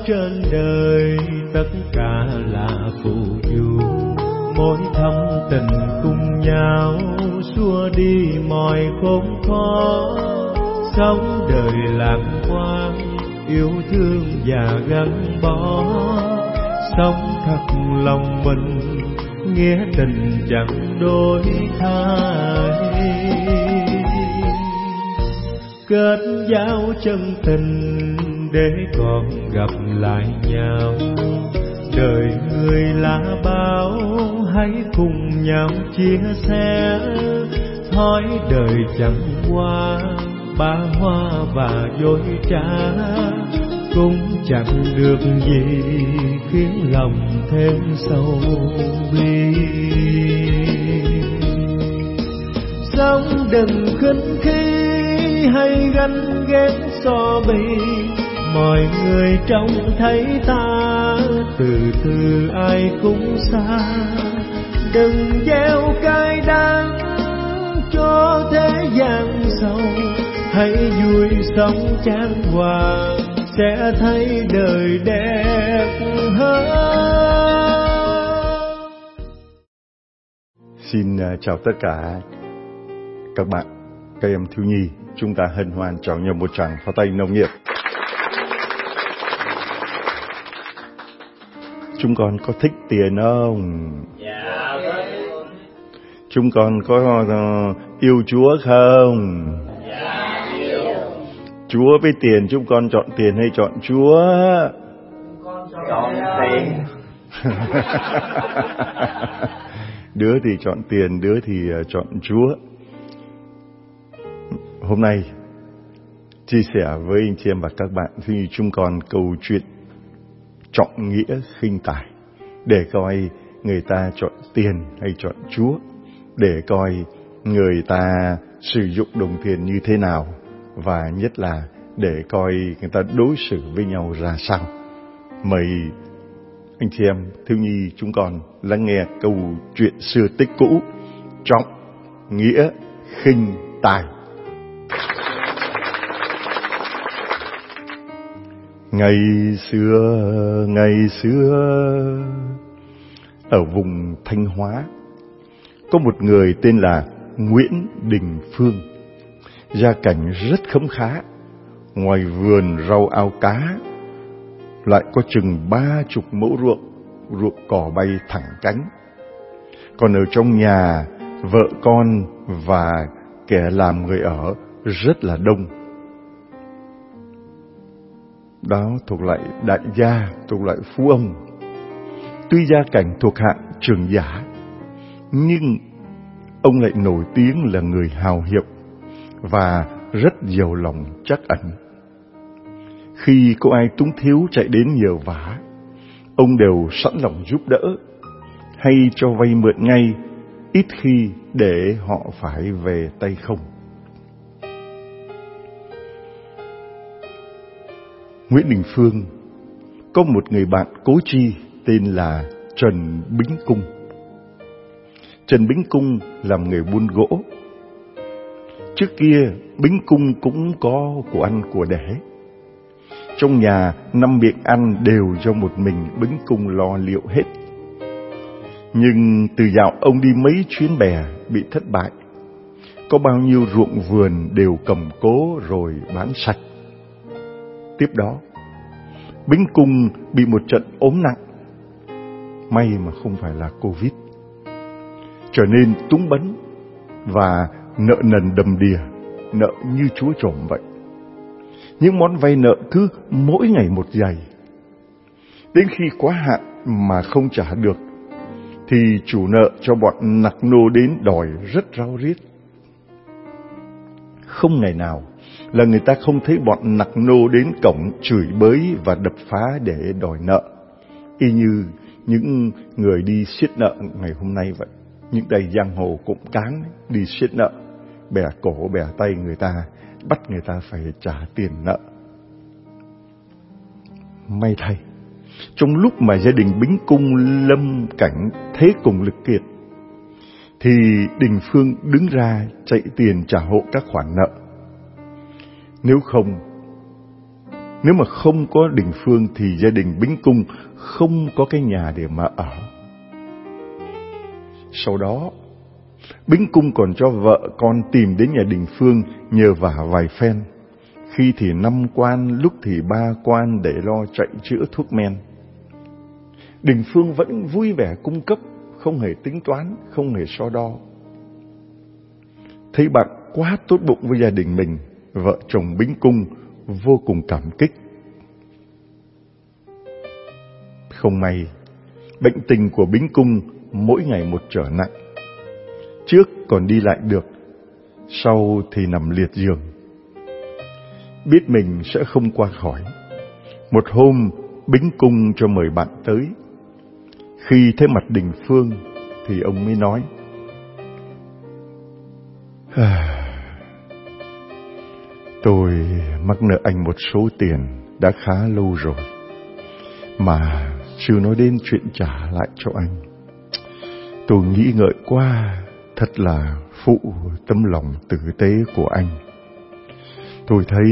trên đời tất cả là phù du, mỗi thâm tình cùng nhau xua đi mọi khốn khó. Sống đời lạc quan, yêu thương và gắn bó, sống thật lòng mình, nghĩa tình chẳng đổi thay. Kết giao chân tình để còn gặp lại nhau, đời người là bao, hãy cùng nhau chia sẻ. Thói đời chẳng qua ba hoa và dối trá, cũng chẳng được gì khiến lòng thêm sâu bi. Sống đừng khinh khi hay ganh ghét so bì, mọi người trông thấy ta từ từ ai cũng xa. Đừng gieo cay đắng cho thế gian sâu, hãy vui sống chan hòa sẽ thấy đời đẹp hơn. Xin chào tất cả các bạn, các em thiếu nhi. Chúng ta hân hoan chào nhau một tràng pháo tay nồng nhiệt. Chúng con có thích tiền không? Dạ. Chúng con có yêu Chúa không? Dạ yêu. Chúa với tiền, chúng con chọn tiền hay chọn Chúa? Con chọn tiền. Đứa thì chọn tiền, đứa thì chọn Chúa. Hôm nay chia sẻ với anh chị em và các bạn thì chúng con câu chuyện trọng nghĩa khinh tài, để coi người ta chọn tiền hay chọn Chúa, để coi người ta sử dụng đồng tiền như thế nào, và nhất là để coi người ta đối xử với nhau ra sao. Mời anh chị em thiếu nhi chúng con lắng nghe câu chuyện xưa tích cũ trọng nghĩa khinh tài. Ngày xưa ở vùng Thanh Hóa có một người tên là Nguyễn Đình Phương, gia cảnh rất khấm khá. Ngoài vườn rau ao cá lại có chừng 30 mẫu ruộng cỏ bay thẳng cánh. Còn ở trong nhà, vợ con và kẻ làm người ở rất là đông. Đó thuộc lại đại gia, thuộc lại phú ông. Tuy gia cảnh thuộc hạng trưởng giả, nhưng ông lại nổi tiếng là người hào hiệp và rất giàu lòng trắc ẩn. Khi có ai túng thiếu chạy đến nhờ vả, ông đều sẵn lòng giúp đỡ hay cho vay mượn ngay, ít khi để họ phải về tay không. Nguyễn Đình Phương có một người bạn cố chi tên là Trần Bính Cung. Trần Bính Cung làm nghề buôn gỗ. Trước kia Bính Cung cũng có của ăn của đẻ. Trong nhà 5 miệng ăn đều do một mình Bính Cung lo liệu hết. Nhưng từ dạo ông đi mấy chuyến bè bị thất bại, có bao nhiêu ruộng vườn đều cầm cố rồi bán sạch. Tiếp đó, Bính Cung bị một trận ốm nặng, may mà không phải là Covid, trở nên túng bấn và nợ nần đầm đìa, nợ như chúa trộm vậy. Những món vay nợ cứ mỗi ngày một dày. Đến khi quá hạn mà không trả được, thì chủ nợ cho bọn nặc nô đến đòi rất ráo riết. Không ngày nào là người ta không thấy bọn nặc nô đến cổng chửi bới và đập phá để đòi nợ, y như những người đi siết nợ ngày hôm nay vậy. Những đầy giang hồ cũng cáng đi siết nợ, bẻ cổ bẻ tay người ta, bắt người ta phải trả tiền nợ. May thay, trong lúc mà gia đình Bính Cung lâm cảnh thế cùng lực kiệt, thì Đình Phương đứng ra chạy tiền trả hộ các khoản nợ. Nếu không, Nếu mà không có Đình Phương thì gia đình Bính Cung không có cái nhà để mà ở. Sau đó, Bính Cung còn cho vợ con tìm đến nhà Đình Phương nhờ vả vài phen. Khi thì 5 quan, lúc thì 3 quan để lo chạy chữa thuốc men. Đình Phương vẫn vui vẻ cung cấp, không hề tính toán, không hề so đo. Thấy bạn quá tốt bụng với gia đình mình, vợ chồng Bính Cung vô cùng cảm kích. Không may, bệnh tình của Bính Cung mỗi ngày một trở nặng. Trước còn đi lại được, sau thì nằm liệt giường. Biết mình sẽ không qua khỏi, một hôm Bính Cung cho mời bạn tới. Khi thấy mặt Đình Phương thì ông mới nói: tôi mắc nợ anh một số tiền đã khá lâu rồi, mà chưa nói đến chuyện trả lại cho anh. Tôi nghĩ ngợi quá, thật là phụ tấm lòng tử tế của anh. Tôi thấy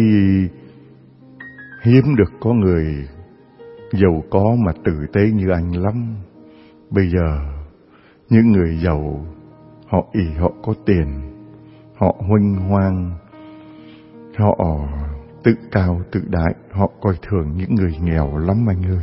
hiếm được có người giàu có mà tử tế như anh lắm. Bây giờ những người giàu họ ỷ họ có tiền, họ huênh hoang, họ tự cao tự đại, họ coi thường những người nghèo lắm anh ơi.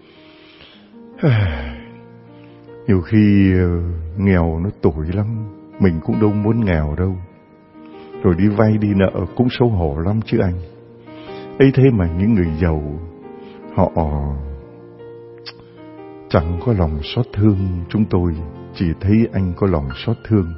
Nhiều khi nghèo nó tủi lắm, mình cũng đâu muốn nghèo đâu. Rồi đi vay đi nợ cũng xấu hổ lắm chứ anh. Ấy thế mà những người giàu họ chẳng có lòng xót thương chúng tôi, chỉ thấy anh có lòng xót thương.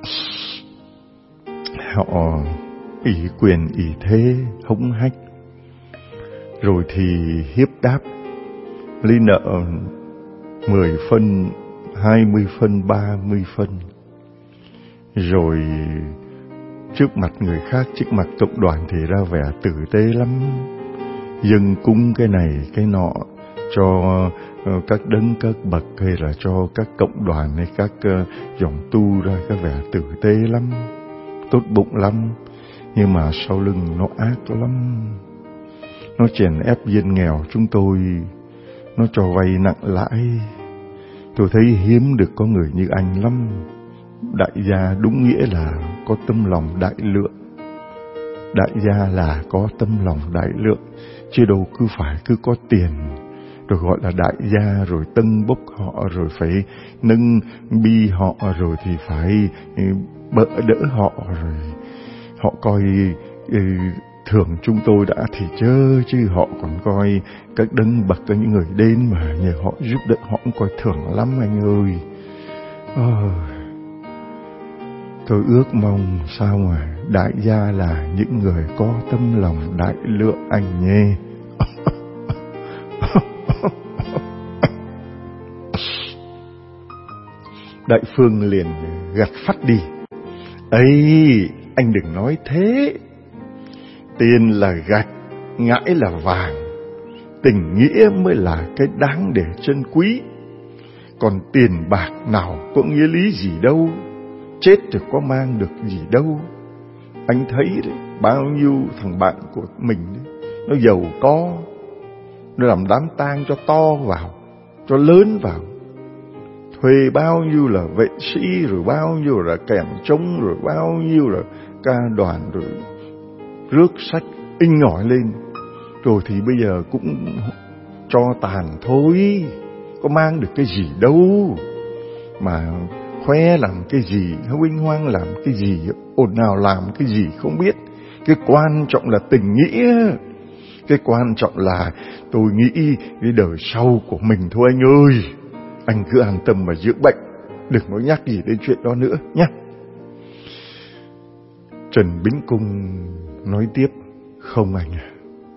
Họ ỷ quyền ỷ thế, hống hách, rồi thì hiếp đáp, lấy nợ 10 phân, 20 phân, 30 phân. Rồi trước mặt người khác, trước mặt cộng đoàn thì ra vẻ tử tế lắm, dâng cúng cái này cái nọ cho các đấng các bậc, hay là cho các cộng đoàn hay các dòng tu ra cái vẻ tử tế lắm, tốt bụng lắm. Nhưng mà sau lưng nó ác lắm. Nó chèn ép dân nghèo chúng tôi, nó cho vay nặng lãi. Tôi thấy hiếm được có người như anh lắm. Đại gia đúng nghĩa là có tâm lòng đại lượng. Đại gia là có tâm lòng đại lượng, chứ đâu cứ phải cứ có tiền rồi gọi là đại gia, rồi tâng bốc họ, rồi phải nâng bi họ, rồi thì phải bỡ đỡ họ, rồi họ coi thường chúng tôi đã thì chớ, chứ họ còn coi các đấng bậc, những người đến mà nhờ họ giúp đỡ họ cũng coi thường lắm anh ơi. Tôi ước mong sao mà đại gia là những người có tâm lòng đại lượng anh nhé. Đại Phương liền gạt phắt đi: ấy, anh đừng nói thế. Tiền là gạch, ngãi là vàng, tình nghĩa mới là cái đáng để trân quý. Còn tiền bạc nào có nghĩa lý gì đâu, chết rồi có mang được gì đâu. Anh thấy đấy, bao nhiêu thằng bạn của mình đấy, nó giàu có, nó làm đám tang cho to vào, cho lớn vào, thuê bao nhiêu là vệ sĩ, rồi bao nhiêu là kèn trống, rồi bao nhiêu là ca đoàn, rồi rước sách in ngỏi lên, rồi thì bây giờ cũng cho tàn thôi, có mang được cái gì đâu mà khoe làm cái gì, huênh hoang làm cái gì, ồn ào làm cái gì không biết. Cái quan trọng là tình nghĩa, cái quan trọng là tôi nghĩ cái đời sau của mình thôi anh ơi. Anh cứ an tâm mà dưỡng bệnh, đừng có nhắc gì đến chuyện đó nữa nhé. Trần Bính Cung nói tiếp: không anh à,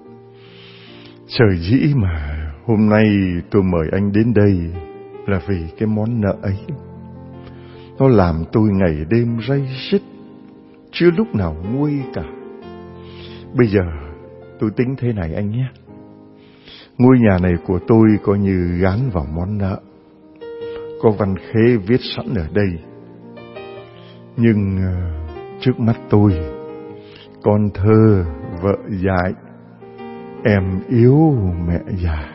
trời dĩ mà hôm nay tôi mời anh đến đây là vì cái món nợ ấy. Nó làm tôi ngày đêm ray rứt, chưa lúc nào nguôi cả. Bây giờ tôi tính thế này anh nhé. Ngôi nhà này của tôi coi như gán vào món nợ, có văn khế viết sẵn ở đây. Nhưng trước mắt tôi, con thơ, vợ dại, Em yêu mẹ già.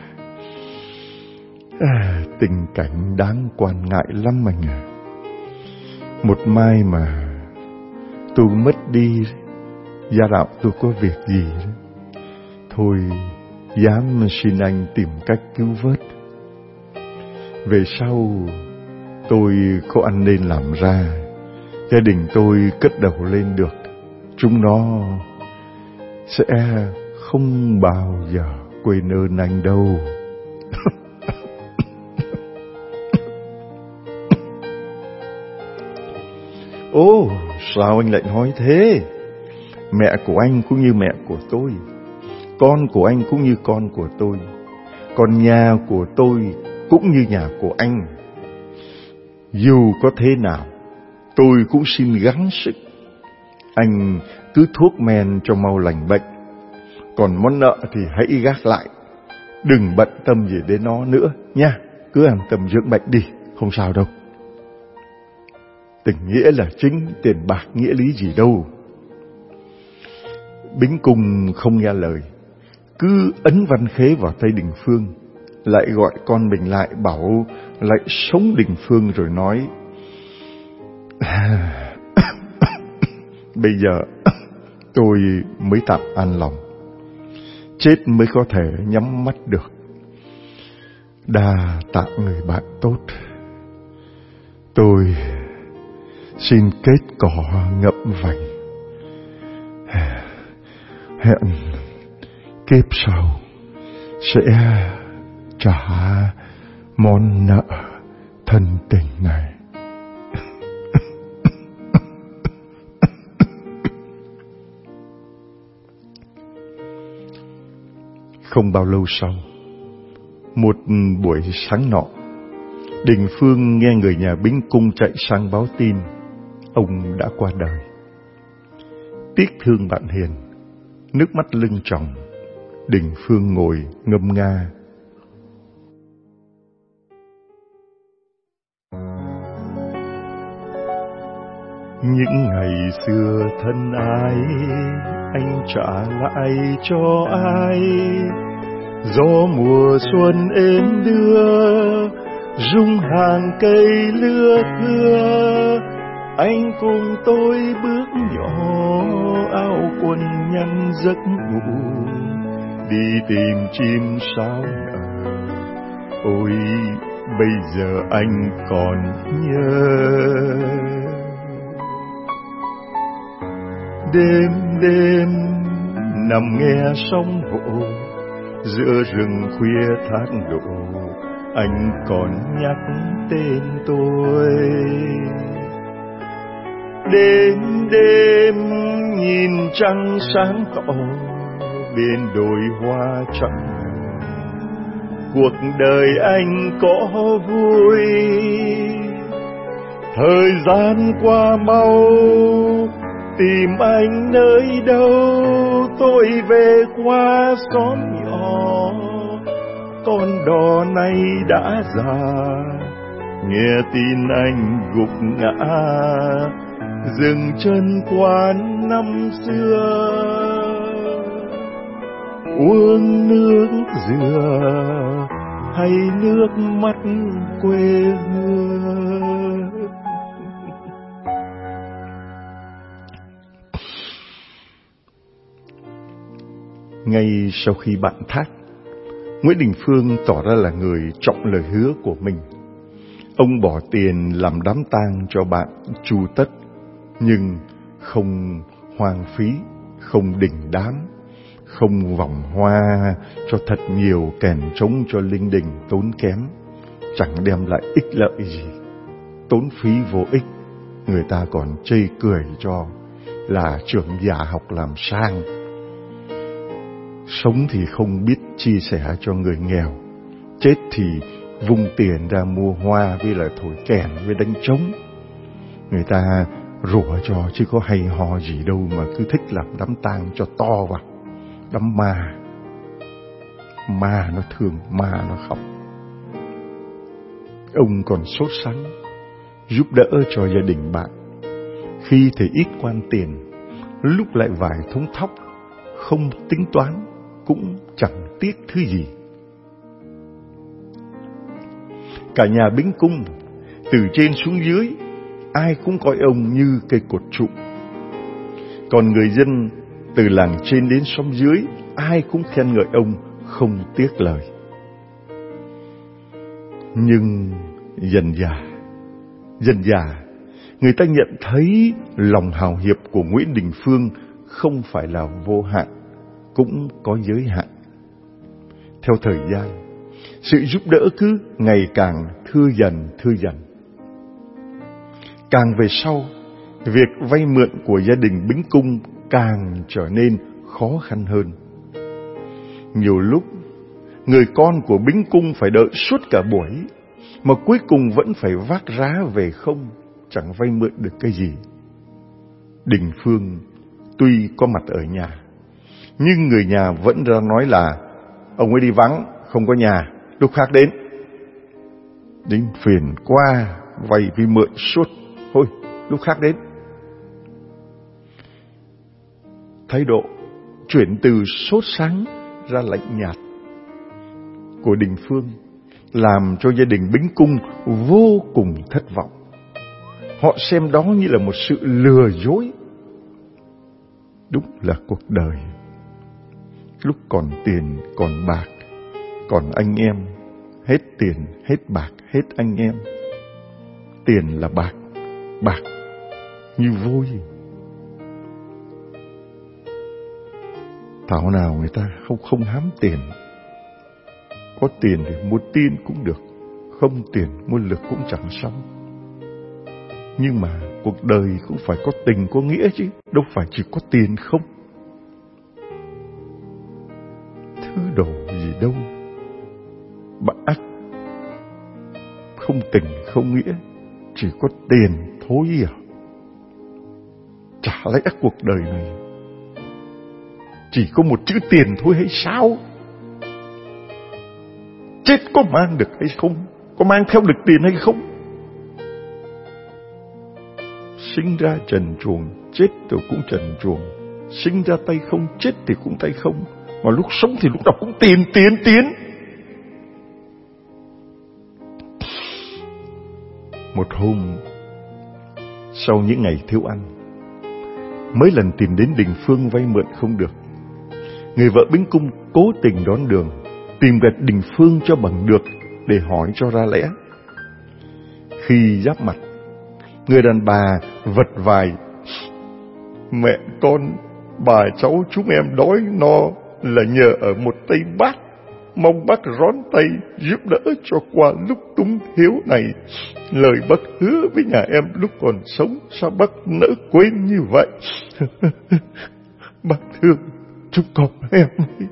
Tình cảnh đáng quan ngại lắm anh à. Một mai mà tôi mất đi, gia đạo tôi có việc gì đó, thôi dám xin anh tìm cách cứu vớt. Về sau tôi có ăn nên làm ra, gia đình tôi cất đầu lên được, chúng nó sẽ không bao giờ quên ơn anh đâu. Ô, sao anh lại nói thế? Mẹ của anh cũng như mẹ của tôi, con của anh cũng như con của tôi, còn nhà của tôi cũng như nhà của anh. Dù có thế nào, tôi cũng xin gắng sức. Anh cứ thuốc men cho mau lành bệnh, còn món nợ thì hãy gác lại, đừng bận tâm gì đến nó nữa nha. Cứ an tâm dưỡng bệnh đi, không sao đâu. Tình nghĩa là chính, tiền bạc nghĩa lý gì đâu. Bính Cung không nghe lời, cứ ấn văn khế vào tay Đình Phương, lại gọi con mình lại, bảo lại sống Đình Phương rồi nói: Bây giờ tôi mới tạm an lòng, chết mới có thể nhắm mắt được. Đa tạ người bạn tốt. Tôi xin kết cỏ ngậm vành, hẹn kiếp sau sẽ trả món nợ thân tình này. Không bao lâu sau, một buổi sáng nọ, Đình Phương nghe người nhà Bính Cung chạy sang báo tin ông đã qua đời. Tiếc thương bạn hiền, nước mắt lưng tròng, Đình Phương ngồi ngâm nga: Những ngày xưa thân ái, anh trả lại cho ai? Gió mùa xuân êm đưa, rung hàng cây lưa thưa. Anh cùng tôi bước nhỏ, áo quần nhăn giấc ngủ, đi tìm chim sao nở. Ôi bây giờ anh còn nhớ. Đêm đêm nằm nghe sóng vỗ, giữa rừng khuya thác đổ, anh còn nhắc tên tôi. Đêm đêm nhìn trăng sáng tỏ, bên đồi hoa trắng. Cuộc đời anh có vui, thời gian qua mau, tìm anh nơi đâu? Tôi về qua xóm nhỏ, con đò này đã già, nghe tin anh gục ngã, dừng chân quán năm xưa. Uống nước dừa hay nước mắt quê hương? Ngay sau khi bạn thác, Nguyễn Đình Phương tỏ ra là người trọng lời hứa của mình. Ông bỏ tiền làm đám tang cho bạn chu tất, nhưng không hoang phí, không đình đám, không vòng hoa cho thật nhiều kèn trống cho linh đình tốn kém, chẳng đem lại ích lợi gì, tốn phí vô ích. Người ta còn chê cười cho là trưởng giả học làm sang. Sống thì không biết chia sẻ cho người nghèo, chết thì vung tiền ra mua hoa với lại thổi kèn với đánh trống. Người ta rủa cho chứ có hay ho gì đâu mà cứ thích làm đám tang cho to vào. Đám ma, ma nó thương, ma nó khóc. Ông còn sốt sắng giúp đỡ cho gia đình bạn. Khi thì ít quan tiền, lúc lại vài thúng thóc, không tính toán, cũng chẳng tiếc thứ gì. Cả nhà Bính Cung, từ trên xuống dưới, ai cũng coi ông như cây cột trụ. Còn người dân từ làng trên đến xóm dưới, ai cũng khen ngợi ông không tiếc lời. Nhưng dần dà, người ta nhận thấy lòng hào hiệp của Nguyễn Đình Phương không phải là vô hạn, cũng có giới hạn. Theo thời gian, sự giúp đỡ cứ ngày càng thưa dần. Càng về sau, việc vay mượn của gia đình Bính Cung càng trở nên khó khăn hơn. Nhiều lúc, người con của Bính Cung phải đợi suốt cả buổi, mà cuối cùng vẫn phải vác rá về không, chẳng vay mượn được cái gì. Đình Phương tuy có mặt ở nhà, nhưng người nhà vẫn ra nói là ông ấy đi vắng, không có nhà, lúc khác đến. Đến phiền quá, vay vì mượn suốt, thôi lúc khác đến. Thái độ chuyển từ sốt sắng ra lạnh nhạt của Đình Phương làm cho gia đình Bính Cung vô cùng thất vọng. Họ xem đó như là một sự lừa dối. Đúng là cuộc đời, lúc còn tiền, còn bạc, còn anh em, hết tiền, hết bạc, hết anh em. Tiền là bạc, bạc như vôi. Thảo nào người ta không hám tiền. Có tiền thì mua tin cũng được, không tiền mua lực cũng chẳng xong. Nhưng mà cuộc đời cũng phải có tình có nghĩa chứ, đâu phải chỉ có tiền không. Thứ đồ gì đâu bạc, không tình không nghĩa, chỉ có tiền thôi à. Chả lẽ cuộc đời này chỉ có một chữ tiền thôi hay sao? Chết có mang được hay không? Có mang theo được tiền hay không? Sinh ra trần truồng, chết rồi cũng trần truồng. Sinh ra tay không, chết thì cũng tay không. Mà lúc sống thì lúc nào cũng tiền. Một hôm, sau những ngày thiếu ăn, mấy lần tìm đến Đình Phương vay mượn không được, người vợ Bính Cung cố tình đón đường, tìm gặp Đình Phương cho bằng được để hỏi cho ra lẽ. Khi giáp mặt, người đàn bà vật vài: mẹ con, bà cháu chúng em đói no là nhờ ở một tay bác, mong bác rón tay giúp đỡ cho qua lúc túng thiếu này. Lời bác hứa với nhà em lúc còn sống, sao bác nỡ quên như vậy? Bác thương chúng con em.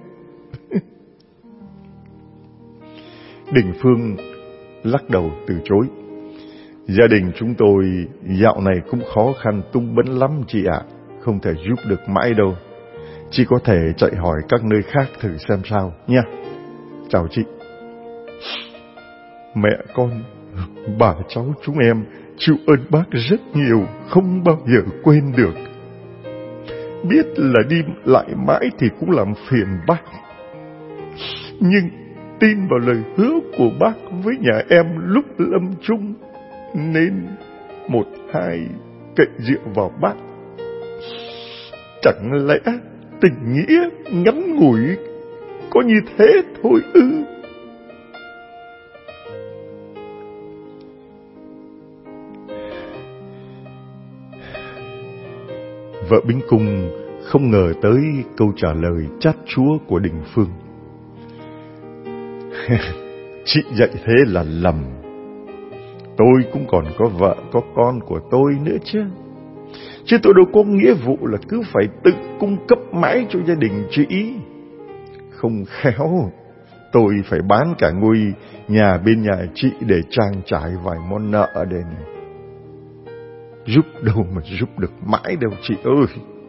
Đình Phương lắc đầu từ chối: gia đình chúng tôi dạo này cũng khó khăn tung bấn lắm chị ạ, không thể giúp được mãi đâu. Chị có thể chạy hỏi các nơi khác thử xem sao nha. Chào chị. Mẹ con, bà cháu chúng em chịu ơn bác rất nhiều, không bao giờ quên được. Biết là đi lại mãi thì cũng làm phiền bác, nhưng tin vào lời hứa của bác với nhà em lúc lâm chung, nên một hai cậy dựa vào bác. Chẳng lẽ tình nghĩa ngắn ngủi có như thế thôi ư? Vợ Bính Cung không ngờ tới câu trả lời chát chúa của Đình Phương. Chị dạy thế là lầm. Tôi cũng còn có vợ có con của tôi nữa chứ. Chứ tôi đâu có nghĩa vụ là cứ phải tự cung cấp mãi cho gia đình chị. Không khéo tôi phải bán cả ngôi nhà bên nhà chị để trang trải vài món nợ ở đây này. Giúp đâu mà giúp được mãi đâu chị ơi.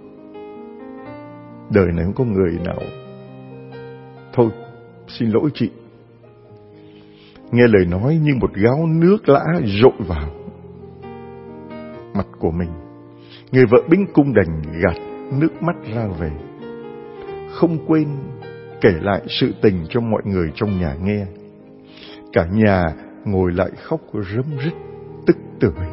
Đời này không có người nào. Thôi, xin lỗi chị. Nghe lời nói như một gáo nước lã dội vào mặt của mình, người vợ Bính Cung đành gạt nước mắt ra về, không quên kể lại sự tình cho mọi người trong nhà nghe. Cả nhà ngồi lại khóc rấm rít tức tưởi.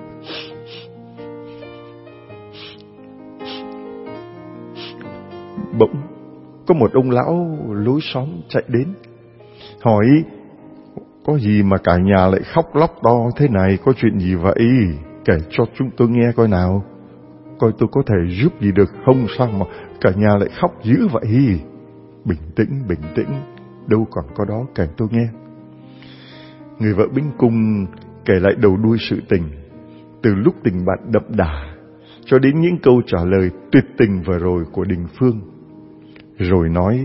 Bỗng có một ông lão lối xóm chạy đến, hỏi: có gì mà cả nhà lại khóc lóc to thế này, có chuyện gì vậy? Kể cho chúng tôi nghe coi nào, coi tôi có thể giúp gì được không, sao mà cả nhà lại khóc dữ vậy? Bình tĩnh, đâu còn có đó, kể tôi nghe. Người vợ Bính Cung kể lại đầu đuôi sự tình, từ lúc tình bạn đậm đà cho đến những câu trả lời tuyệt tình vừa rồi của Đình Phương. Rồi nói: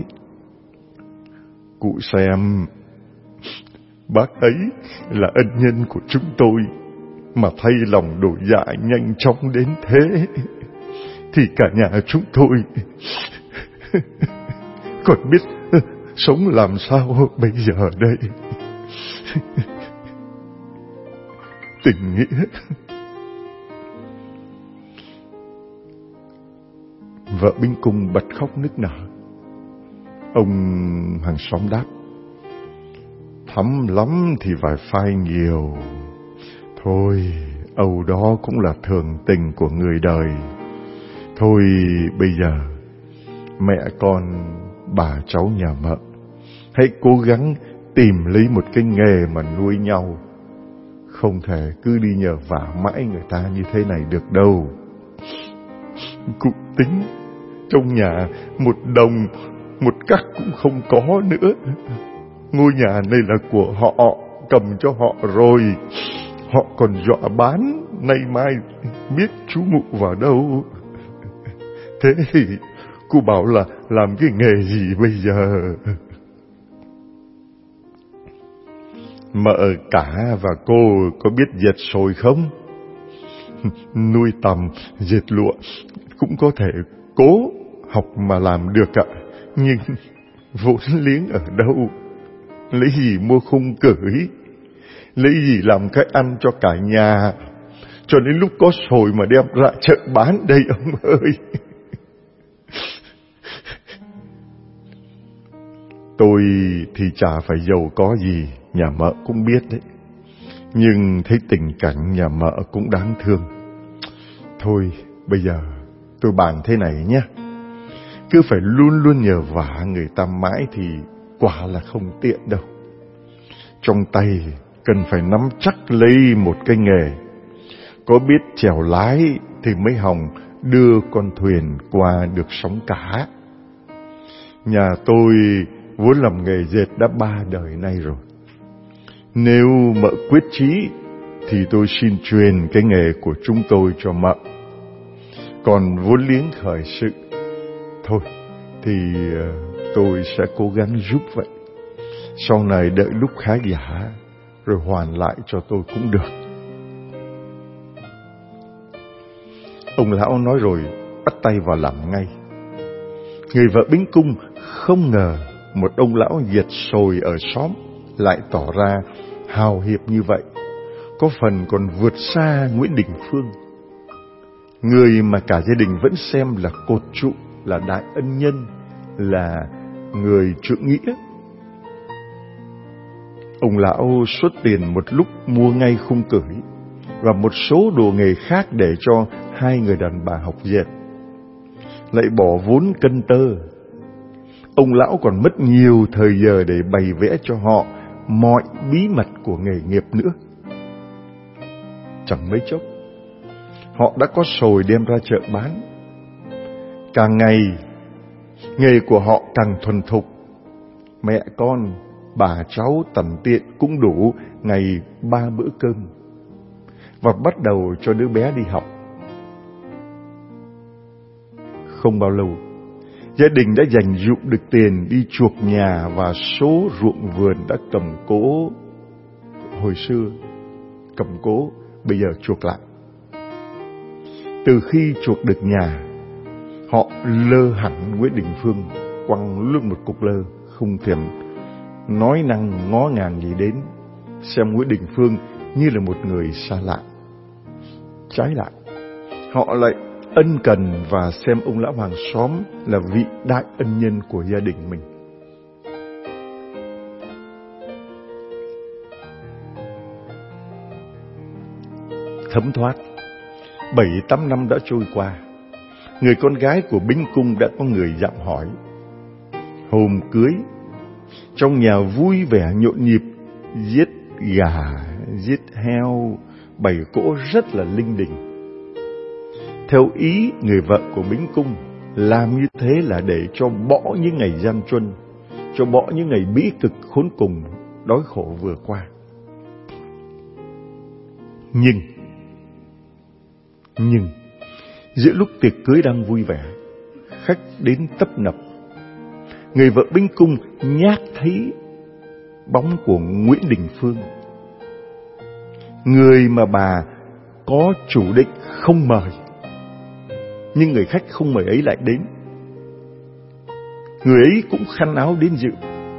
cụ xem, bác ấy là ân nhân của chúng tôi, mà thay lòng đổi dạ nhanh chóng đến thế, thì cả nhà chúng tôi còn biết sống làm sao bây giờ đây. Tình nghĩa. Vợ Bính Cung bật khóc nức nở. Ông hàng xóm đáp: thắm lắm thì vài phai nhiều. Thôi, âu đó cũng là thường tình của người đời. Thôi bây giờ, mẹ con, bà cháu nhà Mợ, hãy cố gắng tìm lấy một cái nghề mà nuôi nhau. Không thể cứ đi nhờ vả mãi người ta như thế này được đâu. Cụ tính, trong nhà một đồng, một cắc cũng không có nữa. Ngôi nhà này là của họ, cầm cho họ rồi. Họ còn dọa bán, nay mai biết chú Mụ vào đâu. Thế thì cô bảo là làm cái nghề gì bây giờ? Mợ cả và cô có biết dệt sồi không? Nuôi tằm, dệt lụa cũng có thể cố học mà làm được ạ. Nhưng vốn liếng ở đâu? Lấy gì mua khung cởi? Lấy gì làm cái ăn cho cả nhà? Cho đến lúc có sồi mà đem ra chợ bán đây ông ơi. Tôi thì chả phải giàu có gì, nhà Mợ cũng biết đấy. Nhưng thấy tình cảnh nhà Mợ cũng đáng thương. Thôi bây giờ tôi bàn thế này nhé. Cứ phải luôn luôn nhờ vả người ta mãi thì quả là không tiện đâu. Trong tay cần phải nắm chắc lấy một cái nghề. Có biết chèo lái thì mới hòng đưa con thuyền qua được sóng cả. Nhà tôi vốn làm nghề dệt đã 3 đời nay rồi. Nếu Mợ quyết chí thì tôi xin truyền cái nghề của chúng tôi cho Mợ. Còn vốn liếng khởi sự, thôi thì tôi sẽ cố gắng giúp vậy. Sau này đợi lúc khá giả rồi hoàn lại cho tôi cũng được. Ông lão nói rồi bắt tay vào làm ngay. Người vợ Bính Cung không ngờ một ông lão dệt sồi ở xóm lại tỏ ra hào hiệp như vậy, có phần còn vượt xa Nguyễn Đình Phương, người mà cả gia đình vẫn xem là cột trụ, là đại ân nhân, là người trượng nghĩa. Ông lão xuất tiền một lúc mua ngay khung cởi và một số đồ nghề khác để cho 2 người đàn bà học dệt, lại bỏ vốn cân tơ. Ông lão còn mất nhiều thời giờ để bày vẽ cho họ mọi bí mật của nghề nghiệp nữa. Chẳng mấy chốc, họ đã có sồi đem ra chợ bán. Càng ngày, nghề của họ càng thuần thục. Mẹ con, bà cháu tần tiện cũng đủ ngày 3 bữa cơm. Và bắt đầu cho đứa bé đi học. Không bao lâu, gia đình đã dành dụm được tiền đi chuộc nhà và số ruộng vườn đã cầm cố hồi xưa. Cầm cố, bây giờ chuộc lại. Từ khi chuộc được nhà, họ lơ hẳn Nguyễn Đình Phương, quăng luôn một cục lơ, không thèm nói năng ngó ngàng gì đến, xem Nguyễn Đình Phương như là một người xa lạ. Trái lại, họ lại ân cần và xem ông lão hàng xóm là vị đại ân nhân của gia đình mình. thấm thoát. 7-8 năm đã trôi qua. Người con gái của Bính Cung đã có người dặm hỏi. Hôm cưới, trong nhà vui vẻ nhộn nhịp, giết gà, giết heo, bày cỗ rất là linh đình. Theo ý người vợ của Bính Cung, làm như thế là để cho bỏ những ngày gian truân, cho bỏ những ngày bĩ cực khốn cùng, đói khổ vừa qua. Nhưng giữa lúc tiệc cưới đang vui vẻ, khách đến tấp nập, người vợ Bính Cung nhát thấy bóng của Nguyễn Đình Phương, người mà bà có chủ định không mời, nhưng người khách không mời ấy lại đến. Người ấy cũng khăn áo đến dự.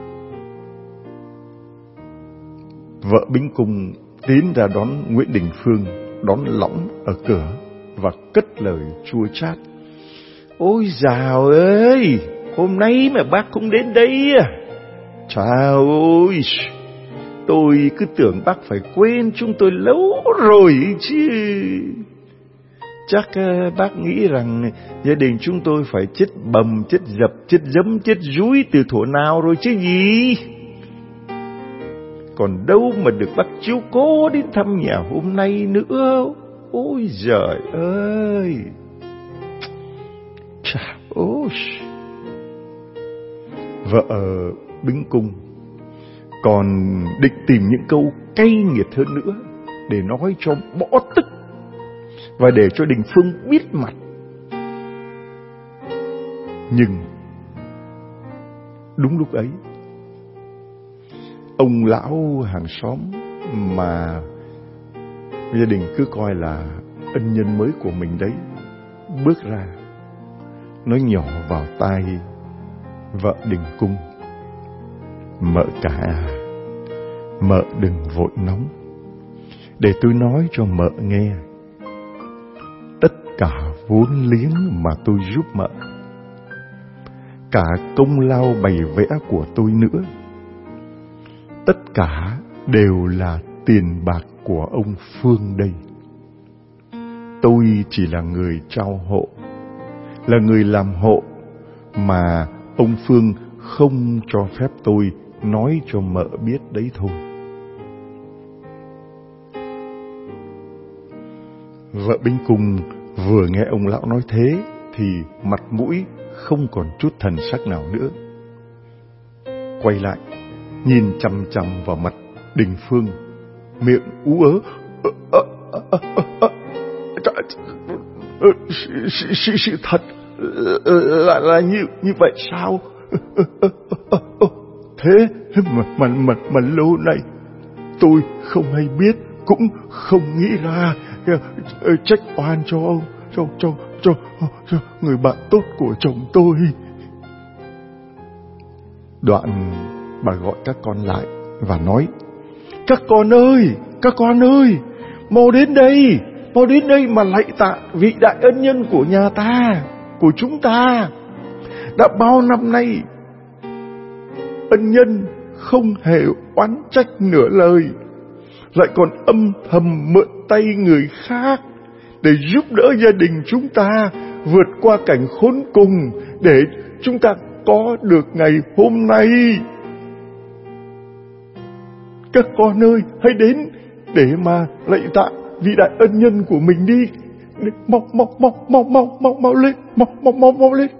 Vợ Bính Cung tiến ra đón Nguyễn Đình Phương, đón lõng ở cửa và cất lời chua chát. Ôi dào ơi, hôm nay mà bác cũng đến đây à? Trời ơi, tôi cứ tưởng bác phải quên chúng tôi lâu rồi chứ. Chắc bác nghĩ rằng gia đình chúng tôi phải chết bầm, chết dập, chết giấm, chết rúi từ thuở nào rồi chứ gì. Còn đâu mà được bác chiếu cố đến thăm nhà hôm nay nữa. Ôi giời ơi. Chà, ôi. Vợ Bính Cung còn định tìm những câu cay nghiệt hơn nữa để nói cho bỏ tức và để cho Đình Phương biết mặt. Nhưng đúng lúc ấy, ông lão hàng xóm mà gia đình cứ coi là ân nhân mới của mình đấy, bước ra nói nhỏ vào tai vợ Đình Cung. Mợ cả à, mợ đừng vội nóng, để tôi nói cho mợ nghe. Tất cả vốn liếng mà tôi giúp mợ, cả công lao bày vẽ của tôi nữa, tất cả đều là tiền bạc của ông Phương đây. Tôi chỉ là người trao hộ, là người làm hộ mà ông Phương không cho phép tôi nói cho mợ biết đấy thôi. Vợ Bính Cung vừa nghe ông lão nói thế thì mặt mũi không còn chút thần sắc nào nữa. Quay lại, nhìn chằm chằm vào mặt Đình Phương, miệng ú ớ. Sự thật là như vậy sao? Thế mà lâu nay tôi không hay biết, cũng không nghĩ ra. Trách oan cho ông, cho người bạn tốt của chồng tôi. Đoạn bà gọi các con lại và nói: Các con ơi, mau đến đây mà lạy tạ vị đại ân nhân của nhà ta, của chúng ta. Đã bao năm nay, ân nhân không hề oán trách nửa lời, lại còn âm thầm mượn tay người khác để giúp đỡ gia đình chúng ta vượt qua cảnh khốn cùng, để chúng ta có được ngày hôm nay. Các con ơi, hãy đến để mà lạy tạ vị đại ân nhân của mình đi. Mau lên.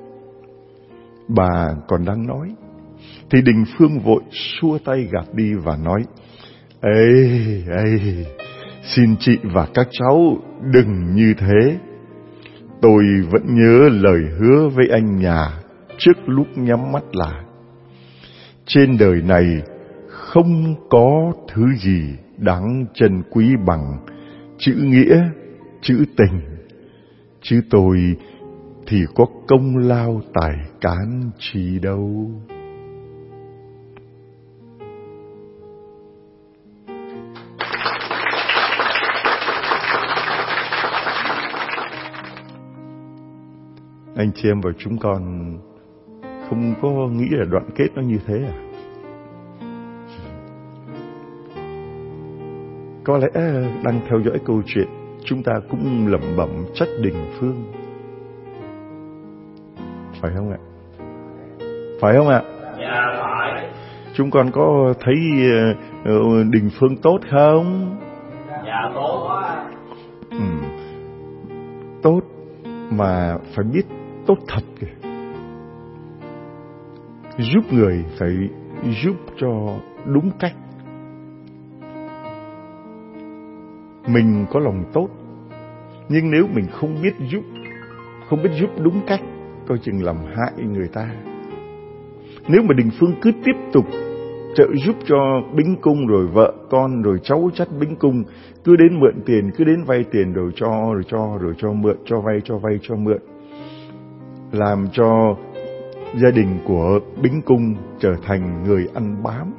Bà còn đang nói thì Đình Phương vội xua tay gạt đi và nói: Ê, xin chị và các cháu đừng như thế. Tôi vẫn nhớ lời hứa với anh nhà trước lúc nhắm mắt là trên đời này không có thứ gì đáng trân quý bằng chữ nghĩa, chữ tình. Chứ tôi thì có công lao tài cán chi đâu. Anh chị em và chúng con không có nghĩ là đoạn kết nó như thế à? có lẽ đang theo dõi câu chuyện, chúng ta cũng lẩm bẩm trách Đình Phương. Phải không ạ? Phải không ạ? Dạ phải. Chúng con có thấy Đình Phương tốt không? Dạ tốt quá. Tốt mà phải biết tốt thật kìa. Giúp người phải giúp cho đúng cách. Mình có lòng tốt, nhưng nếu mình không biết giúp đúng cách, coi chừng làm hại người ta. Nếu mà Đình Phương cứ tiếp tục trợ giúp cho Bính Cung, rồi vợ con, rồi cháu chắt Bính Cung, cứ đến mượn tiền, cứ đến vay tiền, rồi cho mượn, cho vay, cho mượn, làm cho gia đình của Bính Cung trở thành người ăn bám,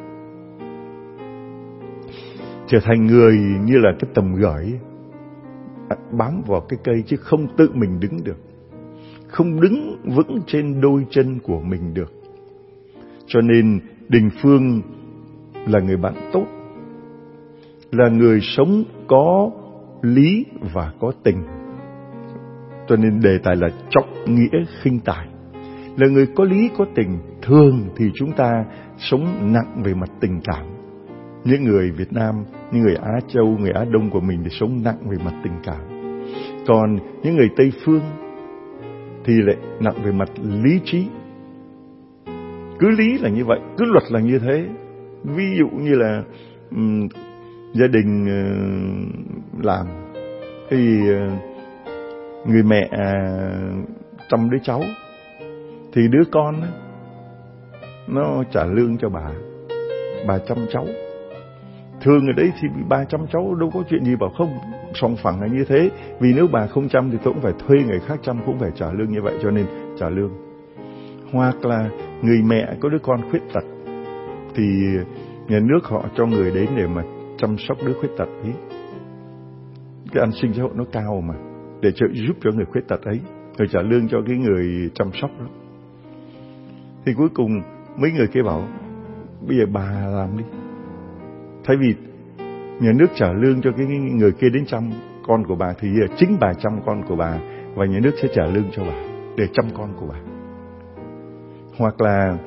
trở thành người như là cái tầm gởi bám vào cái cây, chứ không tự mình đứng được, không đứng vững trên đôi chân của mình được. Cho nên Đình Phương là người bạn tốt, là người sống có lý và có tình. Cho nên đề tài là trọng nghĩa khinh tài. Là người có lý có tình. Thường thì chúng ta sống nặng về mặt tình cảm. Những người Việt Nam, những người Á Châu, người Á Đông của mình thì sống nặng về mặt tình cảm. Còn những người Tây Phương thì lại nặng về mặt lý trí. Cứ lý là như vậy, cứ luật là như thế. Ví dụ như là gia đình làm thì người mẹ chăm đứa cháu, thì đứa con nó trả lương cho bà chăm cháu. Thường ở đấy thì bà chăm cháu đâu có chuyện gì bảo không, song phẳng là như thế. Vì nếu bà không chăm thì tôi cũng phải thuê người khác chăm, cũng phải trả lương như vậy, cho nên trả lương. Hoặc là người mẹ có đứa con khuyết tật thì nhà nước họ cho người đến để mà chăm sóc đứa khuyết tật ấy. Cái an sinh xã hội nó cao mà, để trợ giúp cho người khuyết tật ấy, rồi trả lương cho cái người chăm sóc đó. Thì cuối cùng mấy người kia bảo bây giờ bà làm đi. Thay vì nhà nước trả lương cho cái người kia đến chăm con của bà, thì chính bà chăm con của bà, và nhà nước sẽ trả lương cho bà để chăm con của bà. Hoặc là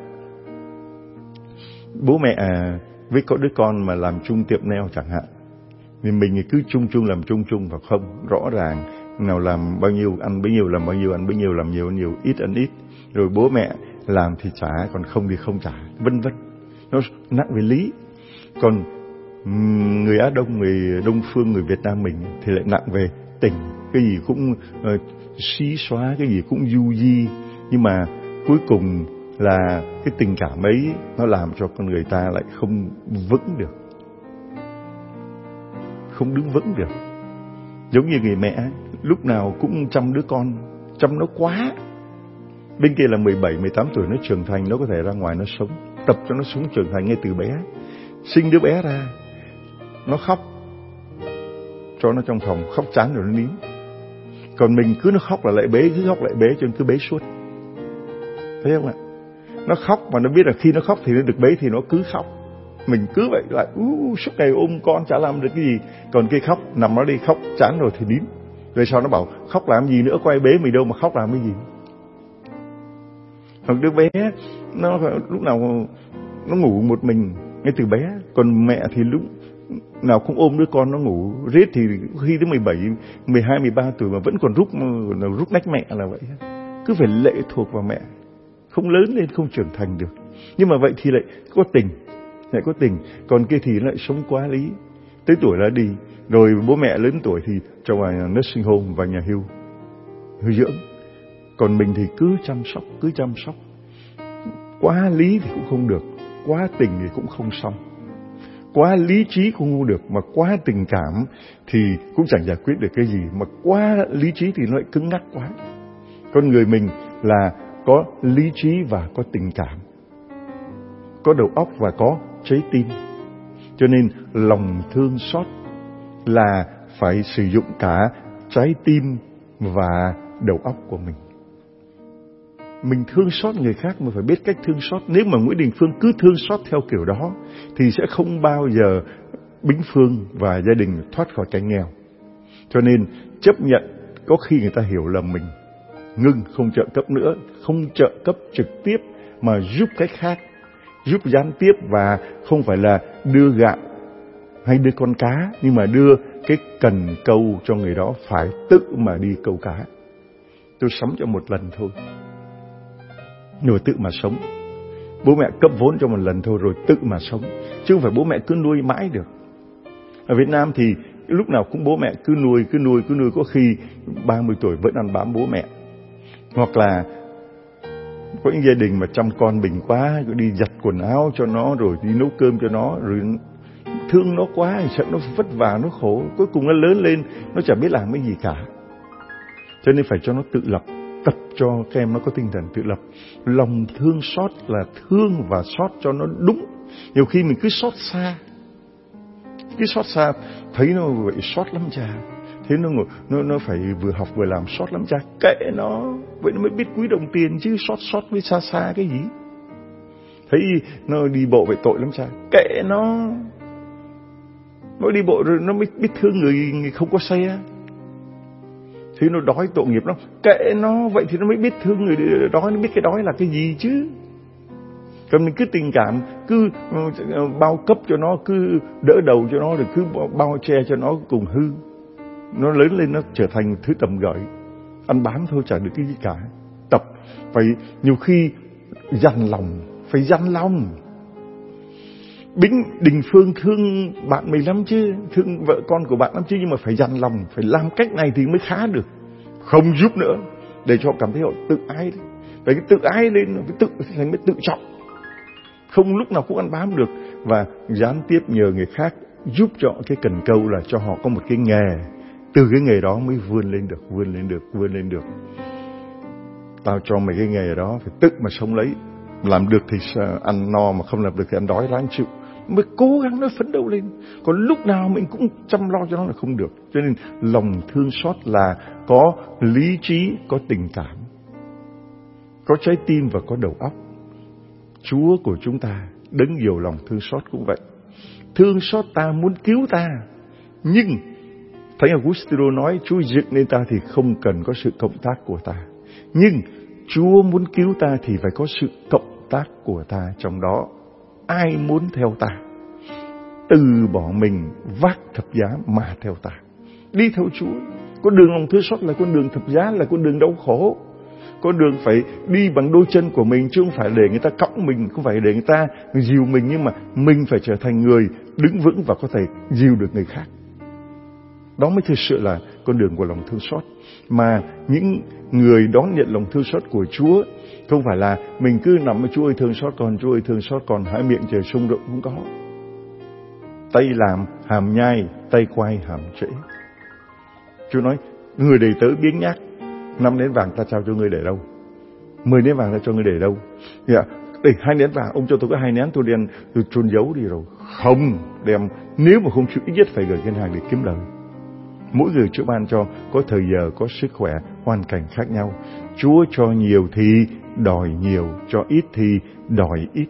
bố mẹ với có đứa con mà làm chung tiệm nail chẳng hạn, thì mình cứ chung làm chung và không rõ ràng, nào làm bao nhiêu ăn bấy nhiêu, làm bao nhiêu ăn bấy nhiêu, làm nhiều ít ăn ít, rồi bố mẹ làm thì trả, còn không thì không trả, vân vân. Nó nặng về lý. Còn người Á Đông, người Đông Phương, người Việt Nam mình thì lại nặng về tình. Cái gì cũng xí xóa, cái gì cũng du di, nhưng mà cuối cùng là cái tình cảm ấy nó làm cho con người ta lại không vững được, không đứng vững được. Giống như người mẹ lúc nào cũng chăm đứa con, chăm nó quá. Bên kia là 17, 18 tuổi nó trưởng thành, nó có thể ra ngoài nó sống, tập cho nó sống trưởng thành ngay từ bé. Sinh đứa bé ra, nó khóc, cho nó trong phòng, khóc chán rồi nó nín. Còn mình cứ nó khóc là lại bế, cứ khóc lại bế, cho nên cứ bế suốt. Thấy không ạ? Nó khóc mà nó biết là khi nó khóc thì nó được bế, thì nó cứ khóc. Mình cứ vậy lại suốt ngày ôm con chả làm được cái gì. Còn cái khóc, nằm nó đi khóc chán rồi thì nín. Rồi sau nó bảo khóc làm gì nữa, có ai bế mình đâu mà khóc làm cái gì. Hoặc đứa bé nó lúc nào nó ngủ một mình ngay từ bé. Còn mẹ thì lúc nào cũng ôm đứa con nó ngủ riết, thì khi tới 17, 12, 13 tuổi mà vẫn còn rúc nách mẹ là vậy. Cứ phải lệ thuộc vào mẹ, không lớn lên, không trưởng thành được. Nhưng mà vậy thì lại có tình, lại có tình. Còn kia thì lại sống quá lý, tới tuổi là đi. Rồi bố mẹ lớn tuổi thì cho vào nursing home và nhà hưu dưỡng. Còn mình thì cứ chăm sóc. Quá lý thì cũng không được, quá tình thì cũng không xong. Quá lý trí cũng không được, mà quá tình cảm thì cũng chẳng giải quyết được cái gì. Mà quá lý trí thì nó lại cứng ngắc quá. Con người mình là có lý trí và có tình cảm, có đầu óc và có trái tim. Cho nên lòng thương xót là phải sử dụng cả trái tim và đầu óc của mình. Mình thương xót người khác mà phải biết cách thương xót. Nếu mà Nguyễn Đình Phương cứ thương xót theo kiểu đó thì sẽ không bao giờ Bính Phương và gia đình thoát khỏi cảnh nghèo. Cho nên chấp nhận có khi người ta hiểu lầm mình, ngưng không trợ cấp nữa, không trợ cấp trực tiếp mà giúp cách khác, giúp gián tiếp, và không phải là đưa gạo hay đưa con cá, nhưng mà đưa cái cần câu cho người đó phải tự mà đi câu cá. Tôi sống cho một lần thôi, rồi tự mà sống. Bố mẹ cấp vốn cho một lần thôi rồi tự mà sống, chứ không phải bố mẹ cứ nuôi mãi được. Ở Việt Nam thì lúc nào cũng bố mẹ cứ nuôi, có khi 30 tuổi vẫn ăn bám bố mẹ. Hoặc là có những gia đình mà chăm con mình quá, đi giặt quần áo cho nó, rồi đi nấu cơm cho nó, rồi thương nó quá, sợ nó vất vả, nó khổ, cuối cùng nó lớn lên nó chẳng biết làm cái gì cả. Cho nên phải cho nó tự lập, tập cho các em nó có tinh thần tự lập. Lòng thương xót là thương và xót cho nó đúng. Nhiều khi mình cứ xót xa, thấy nó vậy xót lắm cha, thế nó phải vừa học vừa làm xót lắm cha, kệ nó, vậy nó mới biết quý đồng tiền chứ, xót với xa cái gì. Thấy nó đi bộ vậy tội lắm cha, kệ nó đi bộ rồi nó mới biết thương người không có xe. Thế nó đói tội nghiệp lắm, kệ nó, vậy thì nó mới biết thương người đói, nó biết cái đói là cái gì chứ. Còn mình cứ tình cảm, cứ bao cấp cho nó, cứ đỡ đầu cho nó, rồi cứ bao che cho nó cùng hư. Nó lớn lên nó trở thành thứ tầm gởi, ăn bám thôi chẳng được cái gì cả. Tập phải nhiều khi dằn lòng, phải dằn lòng. Đình Phương thương bạn mình lắm chứ, thương vợ con của bạn lắm chứ, nhưng mà phải dằn lòng, phải làm cách này thì mới khá được. Không giúp nữa, để cho cảm thấy họ tự ái. Phải cái tự ái lên, phải tự trọng. Không lúc nào cũng ăn bám được. Và gián tiếp nhờ người khác giúp cho cái cần câu là cho họ có một cái nghề. Từ cái nghề đó mới vươn lên được. Tao cho mày cái nghề đó, phải tự mà sống lấy. Làm được thì ăn no, mà không làm được thì ăn đói ráng chịu. Mới cố gắng nó phấn đấu lên. Còn lúc nào mình cũng chăm lo cho nó là không được. Cho nên lòng thương xót là có lý trí, có tình cảm, có trái tim và có đầu óc. Chúa của chúng ta, đấng nhiều lòng thương xót cũng vậy. Thương xót ta, muốn cứu ta. Nhưng Thánh Augustino nói, Chúa dựng nên ta thì không cần có sự cộng tác của ta. Nhưng Chúa muốn cứu ta thì phải có sự cộng tác của ta trong đó. Ai muốn theo ta, từ bỏ mình, vác thập giá mà theo ta. Đi theo Chúa. Con đường lòng thương xót là con đường thập giá, là con đường đau khổ. Con đường phải đi bằng đôi chân của mình, chứ không phải để người ta cõng mình, không phải để người ta dìu mình, nhưng mà mình phải trở thành người đứng vững và có thể dìu được người khác. Đó mới thực sự là con đường của lòng thương xót. Mà những người đón nhận lòng thương xót của Chúa không phải là mình cứ nằm với Chúa ơi thương xót con, Chúa ơi thương xót con, hai miệng trời sung rộng cũng có. Tay làm hàm nhai, tay quay hàm trễ. Chúa nói, người đầy tớ biếng nhác, 5 nén vàng ta trao cho ngươi để đâu? 10 nén vàng ta cho ngươi để đâu? Đây 2 nén vàng, ông cho tôi có 2 nén, tôi đem tôi chôn giấu đi rồi. Không, đem, nếu mà không chịu ít nhất phải gửi ngân hàng để kiếm lời. Mỗi người Chúa ban cho có thời giờ, có sức khỏe, hoàn cảnh khác nhau. Chúa cho nhiều thì đòi nhiều, cho ít thì đòi ít.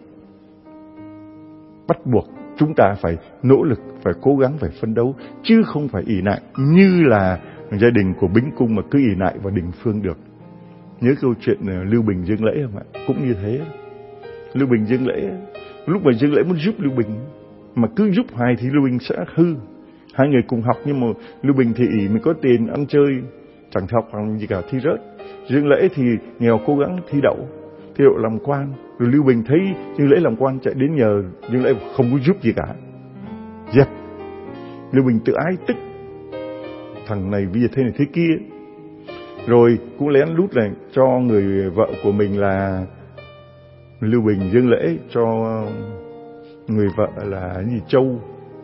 Bắt buộc chúng ta phải nỗ lực, phải cố gắng, phải phấn đấu, chứ không phải ỷ lại như là gia đình của Bính Cung mà cứ ỷ lại vào Đình Phương được. Nhớ câu chuyện Lưu Bình dâng lễ không ạ? Cũng như thế. Lưu Bình dâng lễ, lúc mà dâng lễ muốn giúp Lưu Bình, mà cứ giúp hoài thì Lưu Bình sẽ hư. Hai người cùng học nhưng mà Lưu Bình thì ỷ mình có tiền ăn chơi, chẳng học bằng gì cả, thi rớt. Dâng lễ thì nghèo cố gắng thi đậu làm quan. Rồi Lưu Bình thấy dâng lễ làm quan chạy đến nhờ dâng lễ không có giúp gì cả. Dẹp. Lưu Bình tự ái tức. Thằng này bây giờ thế này thế kia. Rồi cũng lén lút này cho người vợ của mình là Lưu Bình dâng lễ cho người vợ là gì Châu.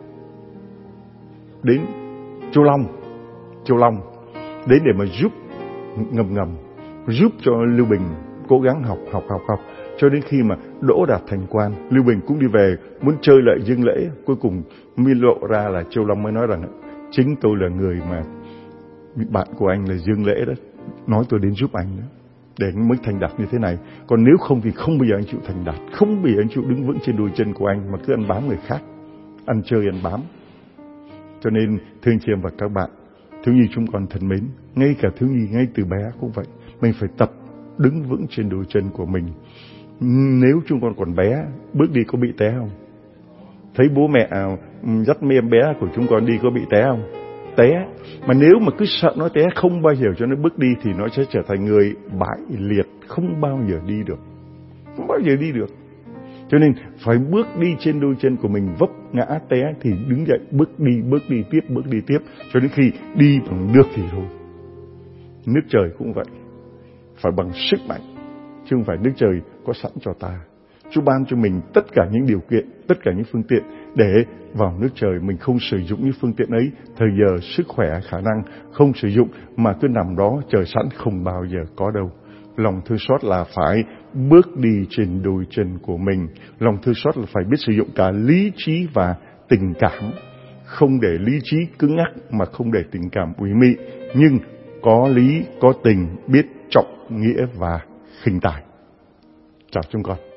Đến Châu Long đến để mà giúp ngầm giúp cho Lưu Bình cố gắng học cho đến khi mà đỗ đạt thành quan. Lưu Bình cũng đi về muốn chơi lại dâng lễ, cuối cùng mới lộ ra là Châu Long mới nói rằng chính tôi là người mà bạn của anh là dâng lễ đó, nói tôi đến giúp anh đó, để anh mới thành đạt như thế này. Còn nếu không thì không bao giờ anh chịu thành đạt, không bao giờ anh chịu đứng vững trên đôi chân của anh, mà cứ ăn bám người khác, ăn chơi ăn bám. Cho nên thưa anh chị em và các bạn, thiếu nhi chúng con thân mến, ngay cả thiếu nhi ngay từ bé cũng vậy, mình phải tập đứng vững trên đôi chân của mình. Nếu chúng con còn bé, bước đi có bị té không? Thấy bố mẹ dắt mấy em bé của chúng con đi có bị té không? Té. Mà nếu mà cứ sợ nó té, không bao giờ cho nó bước đi thì nó sẽ trở thành người bại liệt, không bao giờ đi được. Không bao giờ đi được. Cho nên phải bước đi trên đôi chân của mình, vấp ngã té thì đứng dậy, bước đi tiếp, cho đến khi đi bằng nước thì thôi. Nước trời cũng vậy, phải bằng sức mạnh, chứ không phải nước trời có sẵn cho ta. Chúa ban cho mình tất cả những điều kiện, tất cả những phương tiện để vào nước trời. Mình không sử dụng những phương tiện ấy, thời giờ, sức khỏe, khả năng không sử dụng mà cứ nằm đó chờ sẵn, không bao giờ có đâu. Lòng thương xót là phải bước đi trên đôi chân của mình. Lòng thương xót là phải biết sử dụng cả lý trí và tình cảm. Không để lý trí cứng nhắc mà không để tình cảm ủy mị. Nhưng có lý, có tình, biết trọng nghĩa và khinh tài. Chào chúng con.